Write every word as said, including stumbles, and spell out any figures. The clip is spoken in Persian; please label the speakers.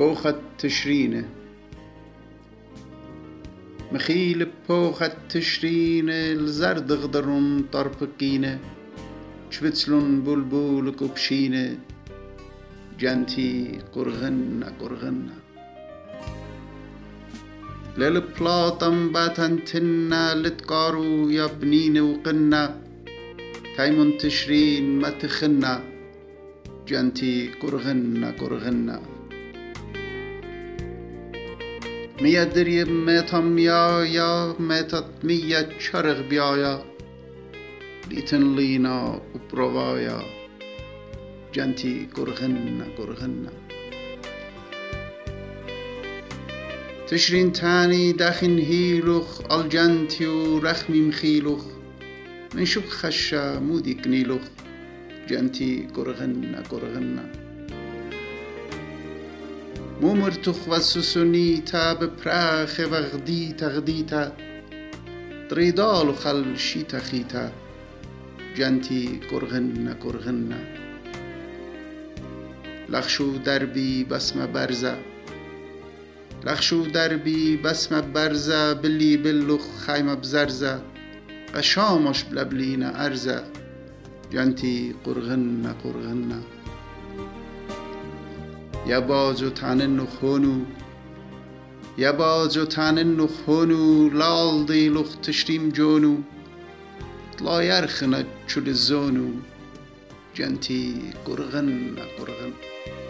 Speaker 1: بوخت تشرينه مخيل بوخت تشرينه الزرد غدرون طربقينه شبتسلون بلبول كوبشينه جنتي قرغنا قرغنا للبلاطم باتنتنا لتقارو يا بنين وقنا تايمون تشرين ما تخنا جنتي قرغنا قرغنا ميا دريب ميتم يا يا ميتت ميا شرغ بيايا ليتن لينا وبروايا جنتي قرغنا قرغنا تشرين تاني داخن هيلوخ الجنتي ورخمي مخيلوخ من شوك خشا مودي كنيلوخ جنتي قرغنا قرغنا ممرتخ وسسونيتا ببراخ وغديتا غديتا طريدال خل شيتا خيتا جنتي قرغنا قرغنا لخشو دربي بسمة برزة لخشو دربي بسمة برزة بلي بلوخ خايمة بزرزة قشامش بلبلينا أرزة جنتي قرغنا قرغنا يا باجو تانن نخونو يا باجو تانن نخونو لال دي لخ تشريم جونو طلا يرخنا چول الزونو جنتي قرغنا قرغنا